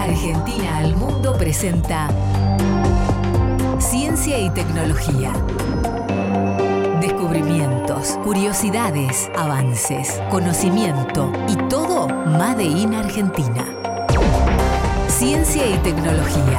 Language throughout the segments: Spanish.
Argentina al Mundo presenta Ciencia y Tecnología. Descubrimientos, curiosidades, avances, conocimiento y todo Made in Argentina. Ciencia y Tecnología.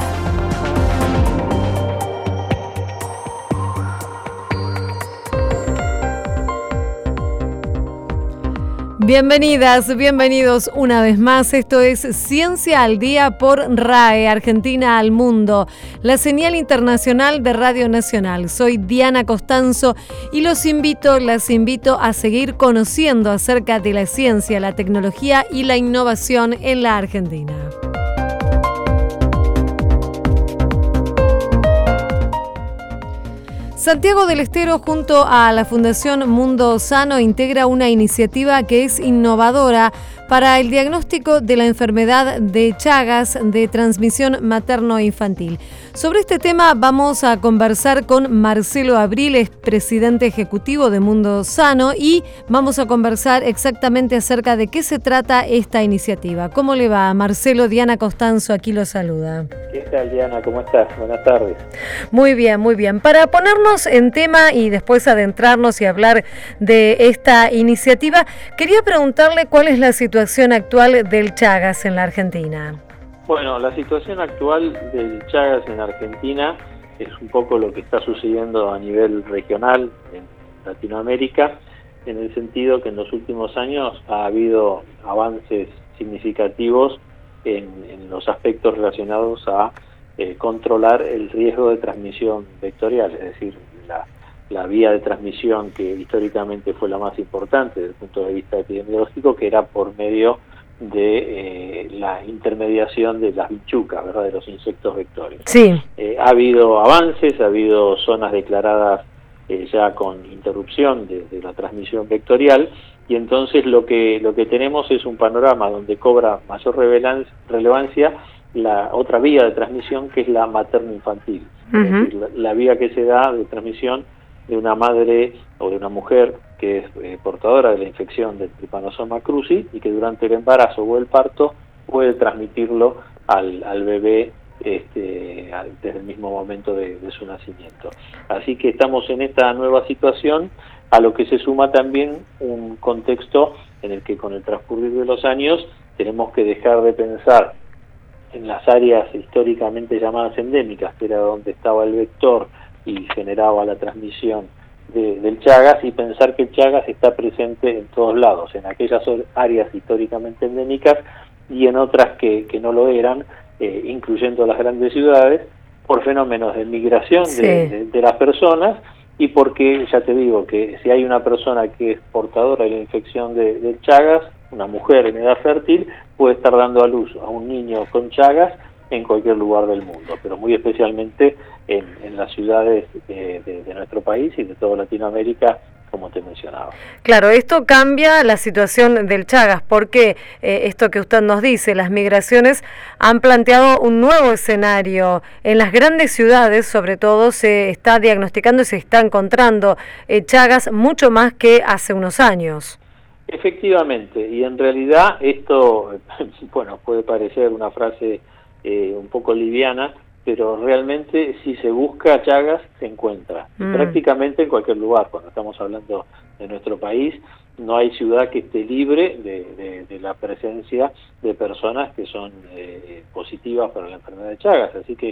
Bienvenidas, bienvenidos una vez más. Esto es Ciencia al Día por RAE, Argentina al Mundo, la señal internacional de Radio Nacional. Soy Diana Costanzo y las invito a seguir conociendo acerca de la ciencia, la tecnología y la innovación en la Argentina. Santiago del Estero, junto a la Fundación Mundo Sano, integra una iniciativa que es innovadora para el diagnóstico de la enfermedad de Chagas de transmisión materno-infantil. Sobre este tema vamos a conversar con Marcelo Abril, es presidente ejecutivo de Mundo Sano, y vamos a conversar exactamente acerca de qué se trata esta iniciativa. ¿Cómo le va, Marcelo? Diana Costanzo aquí lo saluda. ¿Qué tal, Diana? ¿Cómo estás? Buenas tardes. Muy bien, muy bien. Para ponernos en tema y después adentrarnos y hablar de esta iniciativa, quería preguntarle cuál es la situación actual del Chagas en la Argentina. Bueno, la situación actual del Chagas en Argentina es un poco lo que está sucediendo a nivel regional en Latinoamérica, en el sentido que en los últimos años ha habido avances significativos en los aspectos relacionados a controlar el riesgo de transmisión vectorial, es decir, la vía de transmisión que históricamente fue la más importante desde el punto de vista epidemiológico, que era por medio de la intermediación de las bichucas, ¿verdad?, de los insectos vectores. Sí. Ha habido avances, ha habido zonas declaradas ya con interrupción de la transmisión vectorial, y entonces lo que tenemos es un panorama donde cobra mayor relevancia la otra vía de transmisión, que es la materno-infantil. Uh-huh. Es decir, la vía que se da de transmisión de una madre o de una mujer que es portadora de la infección del Trypanosoma cruzi y que durante el embarazo o el parto puede transmitirlo al bebé desde el mismo momento de su nacimiento. Así que estamos en esta nueva situación, a lo que se suma también un contexto en el que con el transcurrir de los años tenemos que dejar de pensar en las áreas históricamente llamadas endémicas, que era donde estaba el vector y generaba la transmisión del Chagas, y pensar que el Chagas está presente en todos lados, en aquellas áreas históricamente endémicas y en otras que no lo eran, incluyendo las grandes ciudades, por fenómenos de migración de las personas, y porque, ya te digo, que si hay una persona que es portadora de la infección del Chagas, una mujer en edad fértil, puede estar dando a luz a un niño con Chagas en cualquier lugar del mundo, pero muy especialmente en las ciudades de nuestro país y de toda Latinoamérica, como te mencionaba. Claro, esto cambia la situación del Chagas, porque esto que usted nos dice, las migraciones han planteado un nuevo escenario. En las grandes ciudades, sobre todo, se está diagnosticando y se está encontrando Chagas mucho más que hace unos años. Efectivamente, y en realidad esto, bueno, puede parecer una frase un poco liviana, pero realmente si se busca Chagas se encuentra, prácticamente en cualquier lugar. Cuando estamos hablando de nuestro país, no hay ciudad que esté libre de la presencia de personas que son positivas para la enfermedad de Chagas. Así que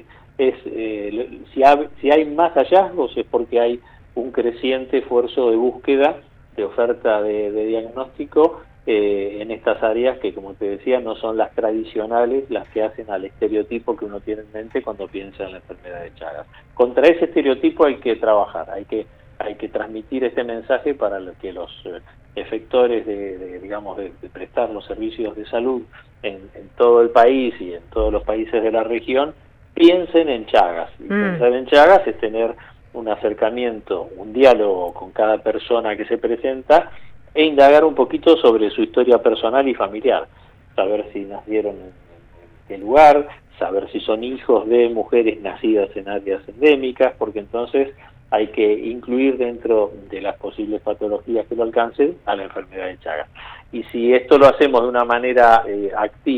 si hay más hallazgos es porque hay un creciente esfuerzo de búsqueda, de oferta de diagnóstico en estas áreas que, como te decía, no son las tradicionales, las que hacen al estereotipo que uno tiene en mente cuando piensa en la enfermedad de Chagas. Contra ese estereotipo hay que trabajar, hay que transmitir este mensaje para que los efectores de prestar los servicios de salud en todo el país y en todos los países de la región piensen en Chagas. Y pensar en Chagas es tener un acercamiento, un diálogo con cada persona que se presenta e indagar un poquito sobre su historia personal y familiar, saber si nacieron en qué lugar, saber si son hijos de mujeres nacidas en áreas endémicas, porque entonces hay que incluir dentro de las posibles patologías que lo alcancen a la enfermedad de Chagas. Y si esto lo hacemos de una manera activa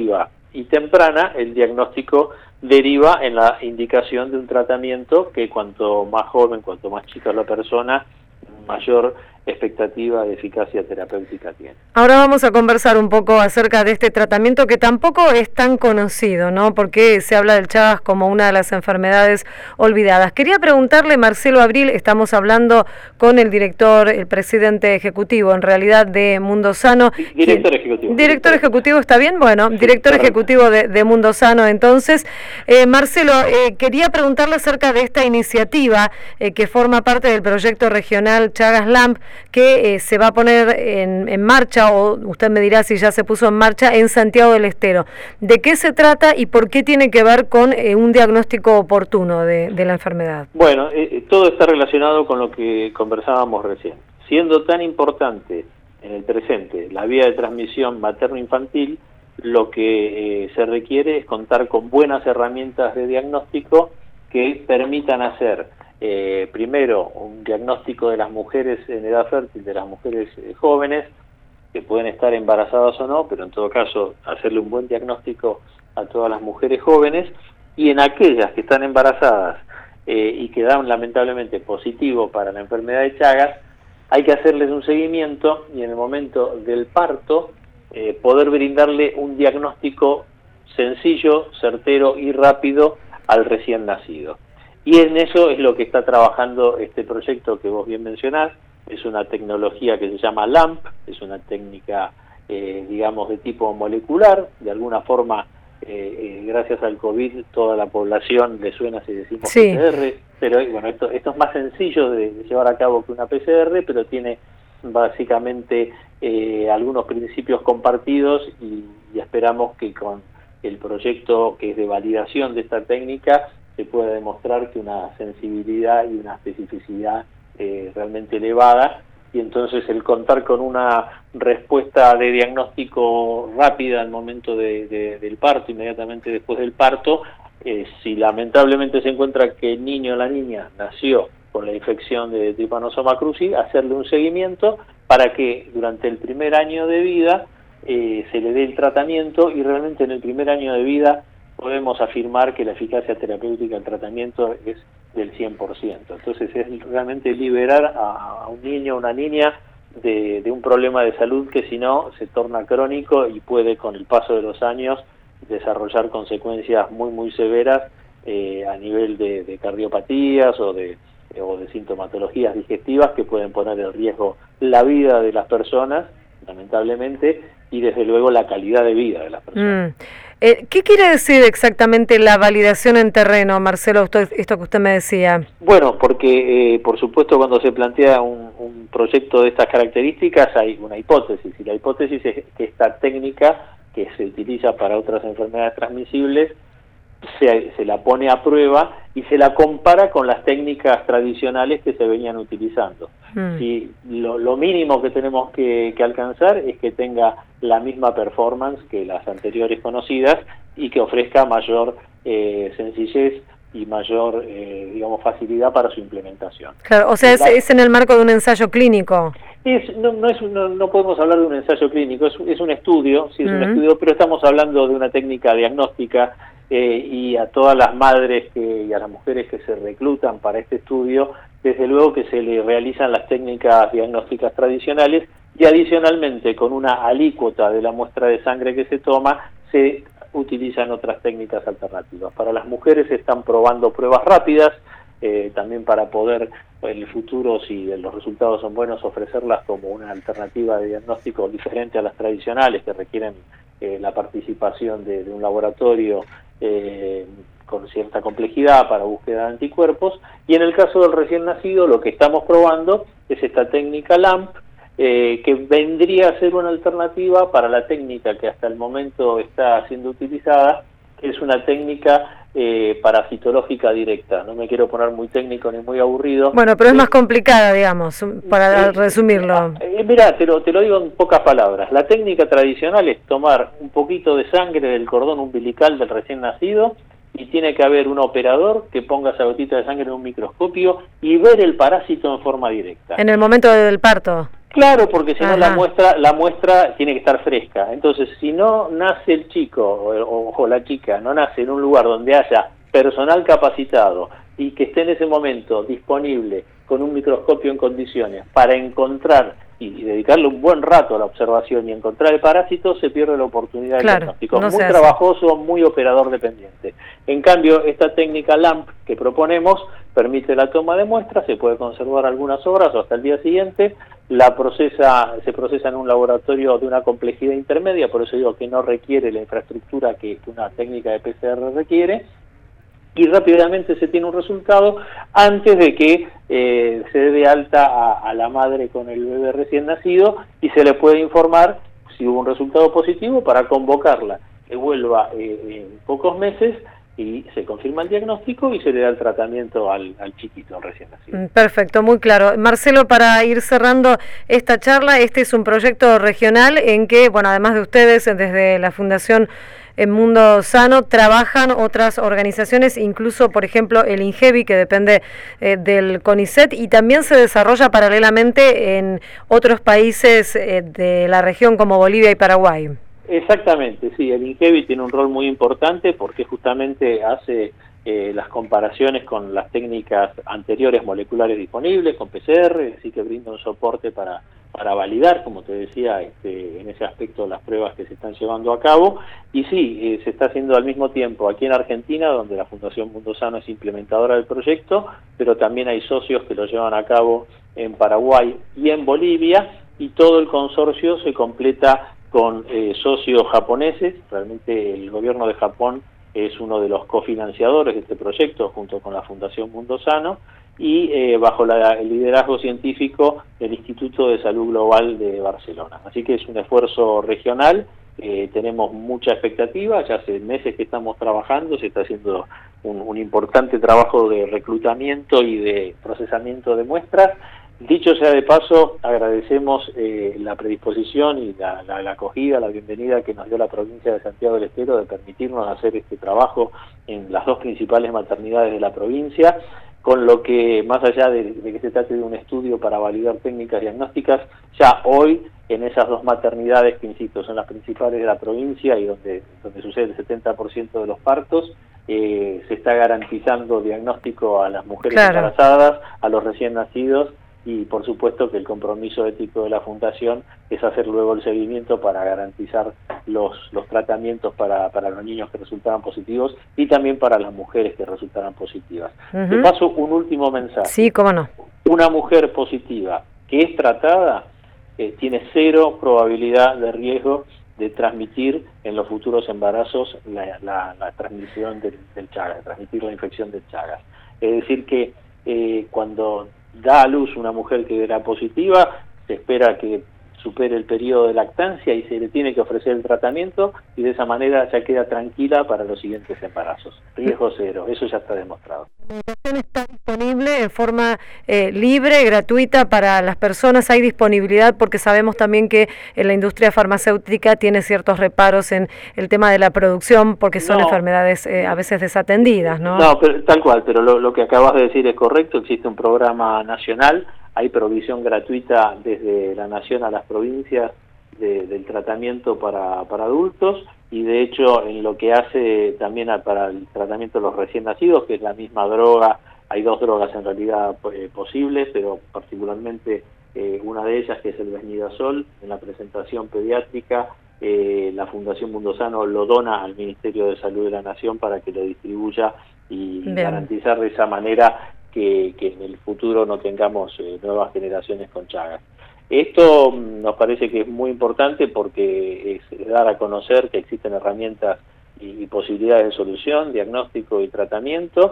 y temprana, el diagnóstico deriva en la indicación de un tratamiento que cuanto más joven, cuanto más chica la persona, mayor expectativa de eficacia terapéutica tiene. Ahora vamos a conversar un poco acerca de este tratamiento que tampoco es tan conocido, ¿no? Porque se habla del Chagas como una de las enfermedades olvidadas. Quería preguntarle, Marcelo Abril, estamos hablando con el director, el presidente ejecutivo, en realidad, de Mundo Sano. Director ejecutivo. Director ejecutivo, ¿está bien? Bueno, sí, director ejecutivo de Mundo Sano. Entonces, Marcelo, quería preguntarle acerca de esta iniciativa que forma parte del proyecto regional Chagas LAMP, que se va a poner en marcha, o usted me dirá si ya se puso en marcha, en Santiago del Estero. ¿De qué se trata y por qué tiene que ver con un diagnóstico oportuno de la enfermedad? Bueno, todo está relacionado con lo que conversábamos recién. Siendo tan importante en el presente la vía de transmisión materno-infantil, lo que se requiere es contar con buenas herramientas de diagnóstico que permitan hacer primero un diagnóstico de las mujeres en edad fértil, de las mujeres jóvenes, que pueden estar embarazadas o no, pero en todo caso hacerle un buen diagnóstico a todas las mujeres jóvenes, y en aquellas que están embarazadas y que dan lamentablemente positivo para la enfermedad de Chagas, hay que hacerles un seguimiento y en el momento del parto poder brindarle un diagnóstico sencillo, certero y rápido al recién nacido. Y en eso es lo que está trabajando este proyecto que vos bien mencionás. Es una tecnología que se llama LAMP, es una técnica, digamos, de tipo molecular. De alguna forma, gracias al COVID, toda la población le suena si decimos sí. PCR, pero bueno, esto es más sencillo de llevar a cabo que una PCR, pero tiene básicamente algunos principios compartidos y esperamos que con el proyecto que es de validación de esta técnica se puede demostrar que una sensibilidad y una especificidad realmente elevada, y entonces el contar con una respuesta de diagnóstico rápida al momento del parto, inmediatamente después del parto, si lamentablemente se encuentra que el niño o la niña nació con la infección de Trypanosoma cruzi, hacerle un seguimiento para que durante el primer año de vida se le dé el tratamiento, y realmente en el primer año de vida podemos afirmar que la eficacia terapéutica del tratamiento es del 100%. Entonces es realmente liberar a un niño o una niña de un problema de salud que si no se torna crónico y puede con el paso de los años desarrollar consecuencias muy severas a nivel de cardiopatías o de sintomatologías digestivas que pueden poner en riesgo la vida de las personas, lamentablemente, y desde luego la calidad de vida de las personas. ¿Qué quiere decir exactamente la validación en terreno, Marcelo, esto que usted me decía? Bueno, porque por supuesto cuando se plantea un proyecto de estas características hay una hipótesis, y la hipótesis es que esta técnica que se utiliza para otras enfermedades transmisibles se la pone a prueba y se la compara con las técnicas tradicionales que se venían utilizando. Y lo mínimo que tenemos que alcanzar es que tenga la misma performance que las anteriores conocidas y que ofrezca mayor sencillez y mayor, digamos, facilidad para su implementación. Claro, o sea, es en el marco de un ensayo clínico. No podemos hablar de un ensayo clínico, es un estudio, sí es un estudio, pero estamos hablando de una técnica diagnóstica, y a todas las madres y a las mujeres que se reclutan para este estudio, desde luego que se le realizan las técnicas diagnósticas tradicionales, y adicionalmente con una alícuota de la muestra de sangre que se toma, se utilizan otras técnicas alternativas. Para las mujeres se están probando pruebas rápidas, también para poder en el futuro, si los resultados son buenos, ofrecerlas como una alternativa de diagnóstico diferente a las tradicionales que requieren la participación de un laboratorio con cierta complejidad para búsqueda de anticuerpos. Y en el caso del recién nacido, lo que estamos probando es esta técnica LAMP, que vendría a ser una alternativa para la técnica que hasta el momento está siendo utilizada, que es una técnica parasitológica directa. No me quiero poner muy técnico ni muy aburrido. Bueno, pero es más complicada, digamos, para resumirlo. Mirá, te lo digo en pocas palabras. La técnica tradicional es tomar un poquito de sangre del cordón umbilical del recién nacido, y tiene que haber un operador que ponga esa gotita de sangre en un microscopio y ver el parásito en forma directa. En el momento del parto. Claro, porque si no Ajá. la muestra tiene que estar fresca. Entonces, si no nace el chico o la chica, no nace en un lugar donde haya personal capacitado y que esté en ese momento disponible con un microscopio en condiciones para encontrar y dedicarle un buen rato a la observación y encontrar el parásito, se pierde la oportunidad del diagnóstico. No muy trabajoso, muy operador dependiente. En cambio, esta técnica LAMP que proponemos permite la toma de muestras, se puede conservar algunas horas o hasta el día siguiente, se procesa en un laboratorio de una complejidad intermedia, por eso digo que no requiere la infraestructura que una técnica de PCR requiere, y rápidamente se tiene un resultado antes de que se dé de alta a la madre con el bebé recién nacido y se le puede informar si hubo un resultado positivo para convocarla, que vuelva en pocos meses y se confirma el diagnóstico y se le da el tratamiento al chiquito, al recién nacido. Perfecto, muy claro. Marcelo, para ir cerrando esta charla, este es un proyecto regional en que, bueno, además de ustedes, desde la Fundación Mundo Sano, trabajan otras organizaciones, incluso, por ejemplo, el INGEBI, que depende del CONICET, y también se desarrolla paralelamente en otros países de la región como Bolivia y Paraguay. Exactamente, sí, el INGEBI tiene un rol muy importante porque justamente hace las comparaciones con las técnicas anteriores moleculares disponibles, con PCR, así que brinda un soporte para validar, como te decía, en ese aspecto las pruebas que se están llevando a cabo, y sí, se está haciendo al mismo tiempo aquí en Argentina, donde la Fundación Mundo Sano es implementadora del proyecto, pero también hay socios que lo llevan a cabo en Paraguay y en Bolivia, y todo el consorcio se completa con socios japoneses. Realmente el gobierno de Japón es uno de los cofinanciadores de este proyecto junto con la Fundación Mundo Sano y bajo el liderazgo científico del Instituto de Salud Global de Barcelona. Así que es un esfuerzo regional, tenemos mucha expectativa, ya hace meses que estamos trabajando, se está haciendo un importante trabajo de reclutamiento y de procesamiento de muestras. Dicho sea de paso, agradecemos la predisposición y la acogida, la bienvenida que nos dio la provincia de Santiago del Estero de permitirnos hacer este trabajo en las dos principales maternidades de la provincia, con lo que, más allá de que se trate de un estudio para validar técnicas diagnósticas, ya hoy en esas dos maternidades que, insisto, son las principales de la provincia y donde sucede el 70% de los partos, se está garantizando diagnóstico a las mujeres embarazadas, a los recién nacidos, y por supuesto que el compromiso ético de la Fundación es hacer luego el seguimiento para garantizar los tratamientos para los niños que resultaran positivos y también para las mujeres que resultaran positivas. Te paso un último mensaje. Sí, cómo no. Una mujer positiva que es tratada tiene 0 probabilidad de riesgo de transmitir en los futuros embarazos la transmisión del Chagas, transmitir la infección del Chagas. Es decir que cuando da a luz una mujer que era positiva, se espera que supere el periodo de lactancia y se le tiene que ofrecer el tratamiento y de esa manera ya queda tranquila para los siguientes embarazos. Riesgo 0, eso ya está demostrado. La medicación está disponible en forma libre, gratuita para las personas. Hay disponibilidad porque sabemos también que en la industria farmacéutica tiene ciertos reparos en el tema de la producción porque son enfermedades a veces desatendidas, ¿no? No, pero, tal cual, pero lo que acabas de decir es correcto. Existe un programa nacional, hay provisión gratuita desde la nación a las provincias del tratamiento para adultos, y de hecho en lo que hace también para el tratamiento de los recién nacidos, que es la misma droga, hay 2 drogas en realidad posibles, pero particularmente una de ellas, que es el Vesnidazol, en la presentación pediátrica, la Fundación Mundo Sano lo dona al Ministerio de Salud de la Nación para que lo distribuya y garantizar de esa manera que en el futuro no tengamos nuevas generaciones con Chagas. Esto nos parece que es muy importante porque es dar a conocer que existen herramientas y posibilidades de solución, diagnóstico y tratamiento,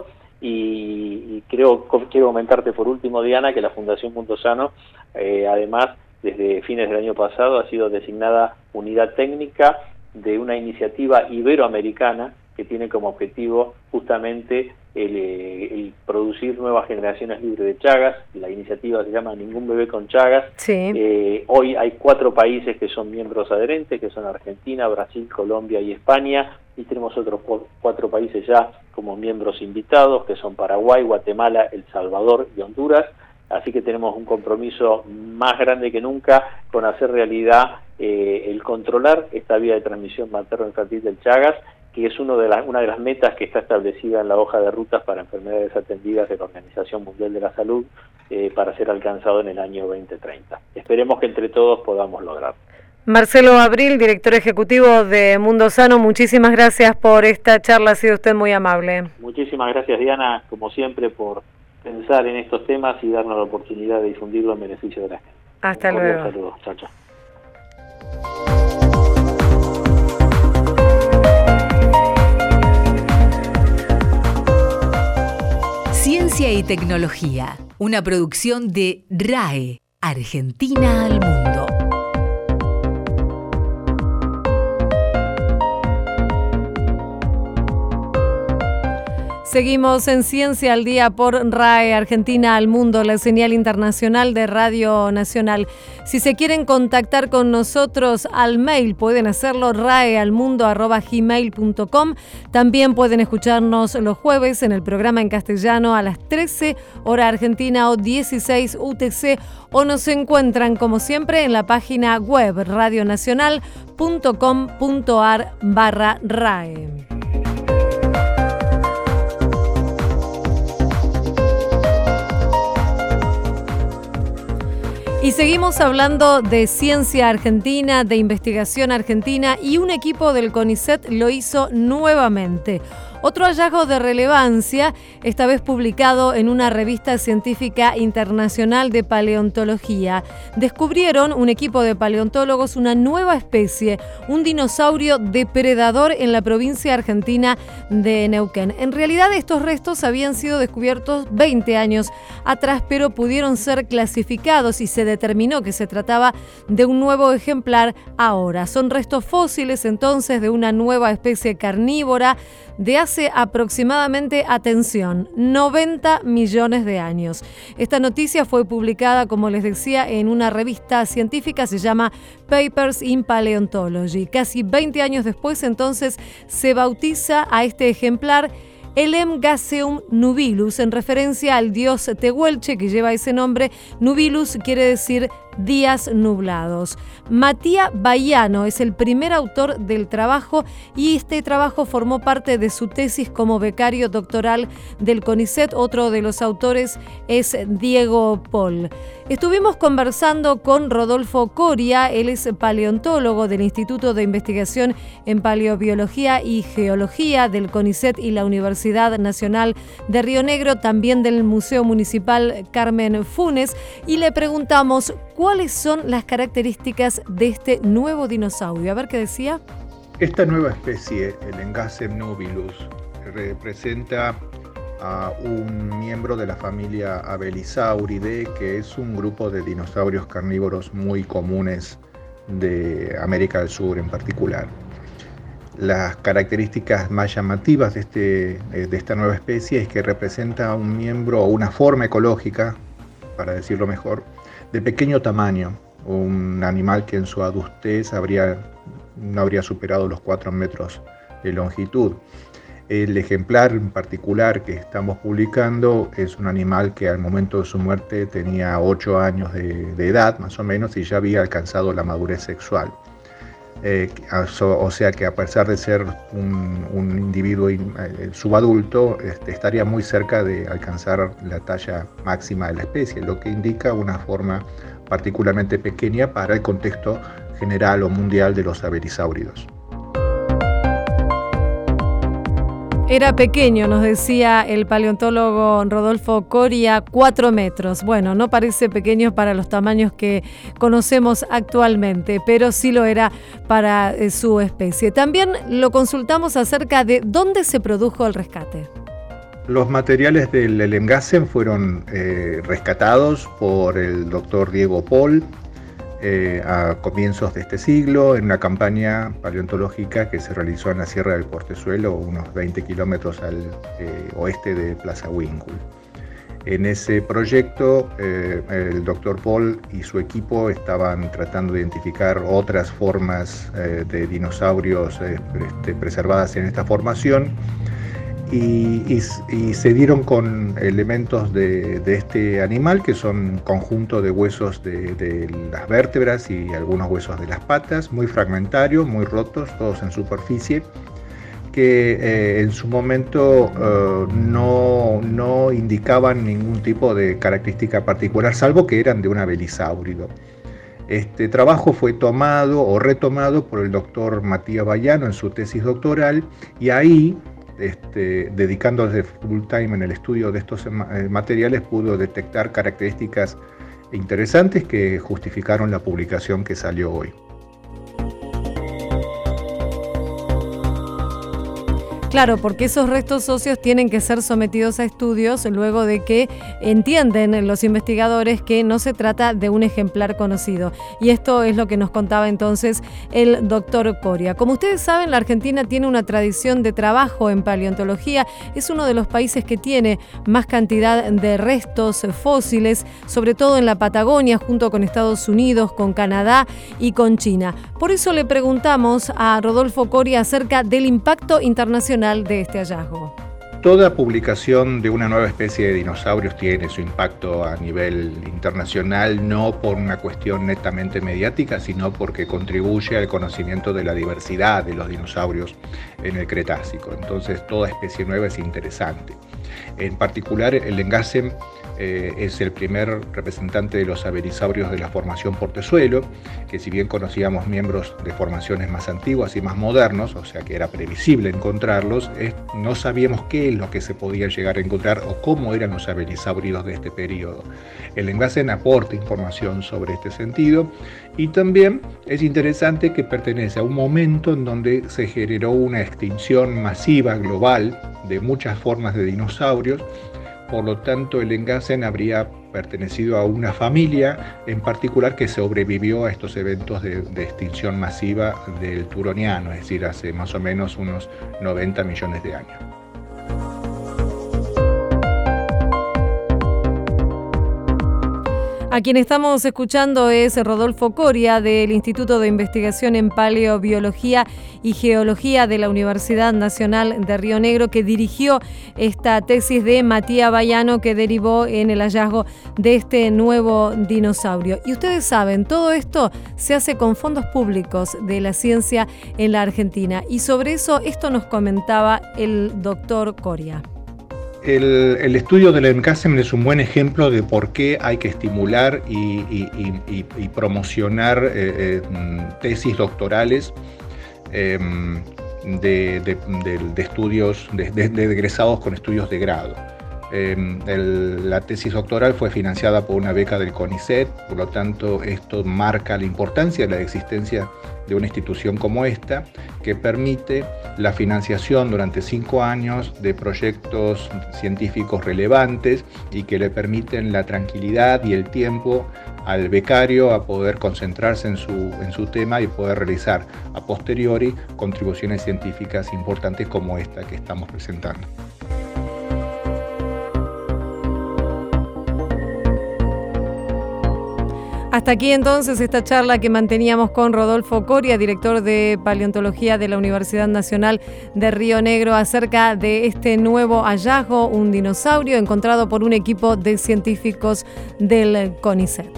y quiero comentarte por último, Diana, que la Fundación Mundo Sano, además, desde fines del año pasado, ha sido designada unidad técnica de una iniciativa iberoamericana que tiene como objetivo justamente el producir nuevas generaciones libres de Chagas. La iniciativa se llama Ningún Bebé con Chagas. Sí. Hoy hay 4 países que son miembros adherentes, que son Argentina, Brasil, Colombia y España, y tenemos otros 4 países ya como miembros invitados, que son Paraguay, Guatemala, El Salvador y Honduras, así que tenemos un compromiso más grande que nunca con hacer realidad el controlar esta vía de transmisión materno-infantil del Chagas, que es una de las metas que está establecida en la hoja de rutas para enfermedades atendidas de la Organización Mundial de la Salud para ser alcanzado en el año 2030. Esperemos que entre todos podamos lograrlo. Marcelo Abril, director ejecutivo de Mundo Sano, muchísimas gracias por esta charla, ha sido usted muy amable. Muchísimas gracias, Diana, como siempre, por pensar en estos temas y darnos la oportunidad de difundirlo en beneficio de la gente. Hasta luego. Saludos, chao, chao. Ciencia y tecnología, una producción de RAE, Argentina al Mundo. Seguimos en Ciencia al Día por RAE, Argentina al Mundo, la señal internacional de Radio Nacional. Si se quieren contactar con nosotros al mail, pueden hacerlo raealmundo@gmail.com. También pueden escucharnos los jueves en el programa en castellano a las 13 hora argentina o 16 UTC, o nos encuentran como siempre en la página web radionacional.com.ar/RAE. Y seguimos hablando de ciencia argentina, de investigación argentina, y un equipo del CONICET lo hizo nuevamente. Otro hallazgo de relevancia, esta vez publicado en una revista científica internacional de paleontología. Descubrieron un equipo de paleontólogos una nueva especie, un dinosaurio depredador en la provincia argentina de Neuquén. En realidad estos restos habían sido descubiertos 20 años atrás, pero pudieron ser clasificados y se determinó que se trataba de un nuevo ejemplar ahora. Son restos fósiles entonces de una nueva especie carnívora de hace aproximadamente, atención, 90 millones de años. Esta noticia fue publicada, como les decía, en una revista científica, se llama Papers in Paleontology. Casi 20 años después, entonces, se bautiza a este ejemplar Elem Gaseum nubilus, en referencia al dios tehuelche que lleva ese nombre. Nubilus quiere decir días nublados. Matías Baiano es el primer autor del trabajo y este trabajo formó parte de su tesis como becario doctoral del CONICET. Otro de los autores es Diego Pol. Estuvimos conversando con Rodolfo Coria, él es paleontólogo del Instituto de Investigación en Paleobiología y Geología del CONICET y la Universidad Nacional de Río Negro, también del Museo Municipal Carmen Funes, y le preguntamos ¿cuáles son las características de este nuevo dinosaurio? A ver qué decía. Esta nueva especie, el Engasem nubilus, representa a un miembro de la familia Abelisauridae, que es un grupo de dinosaurios carnívoros muy comunes de América del Sur en particular. Las características más llamativas de esta nueva especie es que representa un miembro o una forma ecológica, para decirlo mejor, de pequeño tamaño, un animal que en su adultez no habría superado los 4 metros de longitud. El ejemplar en particular que estamos publicando es un animal que al momento de su muerte tenía 8 años de edad, más o menos, y ya había alcanzado la madurez sexual. O sea que a pesar de ser un individuo subadulto, estaría muy cerca de alcanzar la talla máxima de la especie, lo que indica una forma particularmente pequeña para el contexto general o mundial de los abelisáuridos. Era pequeño, nos decía el paleontólogo Rodolfo Coria, 4 metros. Bueno, no parece pequeño para los tamaños que conocemos actualmente, pero sí lo era para su especie. También lo consultamos acerca de dónde se produjo el rescate. Los materiales del Elengasem fueron rescatados por el doctor Diego Pol a comienzos de este siglo en una campaña paleontológica que se realizó en la Sierra del Portezuelo, unos 20 kilómetros al oeste de Plaza Winkle. En ese proyecto el doctor Pol y su equipo estaban tratando de identificar otras formas de dinosaurios preservadas en esta formación. y se dieron con elementos de este animal, que son conjunto de huesos de las vértebras y algunos huesos de las patas, muy fragmentarios, muy rotos, todos en superficie, que en su momento no indicaban ningún tipo de característica particular, salvo que eran de un abelisáurido. Este trabajo fue tomado o retomado por el doctor Matías Bayano en su tesis doctoral, y ahí, dedicándose full time en el estudio de estos materiales, pudo detectar características interesantes que justificaron la publicación que salió hoy. Claro, porque esos restos óseos tienen que ser sometidos a estudios luego de que entienden los investigadores que no se trata de un ejemplar conocido. Y esto es lo que nos contaba entonces el doctor Coria. Como ustedes saben, la Argentina tiene una tradición de trabajo en paleontología. Es uno de los países que tiene más cantidad de restos fósiles, sobre todo en la Patagonia, junto con Estados Unidos, con Canadá y con China. Por eso le preguntamos a Rodolfo Coria acerca del impacto internacional de este hallazgo. Toda publicación de una nueva especie de dinosaurios tiene su impacto a nivel internacional, no por una cuestión netamente mediática, sino porque contribuye al conocimiento de la diversidad de los dinosaurios en el Cretácico. Entonces, toda especie nueva es interesante. En particular, el Engasem es el primer representante de los abelisaurios de la formación Portezuelo, que si bien conocíamos miembros de formaciones más antiguas y más modernos, o sea que era previsible encontrarlos, no sabíamos qué es lo que se podía llegar a encontrar o cómo eran los abelisáuridos de este periodo. El Engasem aporta información sobre este sentido, y también es interesante que pertenece a un momento en donde se generó una extinción masiva global de muchas formas de dinosaurios. Por lo tanto, el Engasem habría pertenecido a una familia en particular que sobrevivió a estos eventos de extinción masiva del Turoniano, es decir, hace más o menos unos 90 millones de años. A quien estamos escuchando es Rodolfo Coria, del Instituto de Investigación en Paleobiología y Geología de la Universidad Nacional de Río Negro, que dirigió esta tesis de Matías Bayano que derivó en el hallazgo de este nuevo dinosaurio. Y ustedes saben, todo esto se hace con fondos públicos de la ciencia en la Argentina. Y sobre eso, esto nos comentaba el doctor Coria. El estudio del Engasem es un buen ejemplo de por qué hay que estimular y promocionar tesis doctorales de estudios de egresados con estudios de grado. La tesis doctoral fue financiada por una beca del CONICET, por lo tanto esto marca la importancia de la existencia de una institución como esta, que permite la financiación durante 5 años de proyectos científicos relevantes y que le permiten la tranquilidad y el tiempo al becario a poder concentrarse en su tema y poder realizar a posteriori contribuciones científicas importantes como esta que estamos presentando. Hasta aquí entonces esta charla que manteníamos con Rodolfo Coria, director de Paleontología de la Universidad Nacional de Río Negro, acerca de este nuevo hallazgo, un dinosaurio encontrado por un equipo de científicos del CONICET.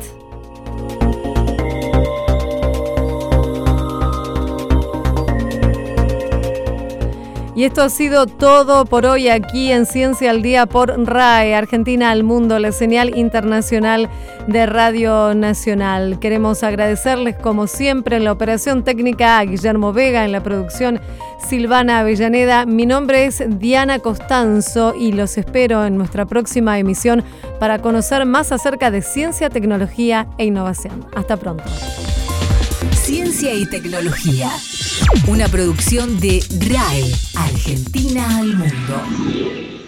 Y esto ha sido todo por hoy aquí en Ciencia al Día por RAE, Argentina al Mundo, la señal internacional de Radio Nacional. Queremos agradecerles como siempre en la operación técnica a Guillermo Vega, en la producción Silvana Avellaneda. Mi nombre es Diana Costanzo y los espero en nuestra próxima emisión para conocer más acerca de ciencia, tecnología e innovación. Hasta pronto. Ciencia y tecnología. Una producción de RAE, Argentina al Mundo.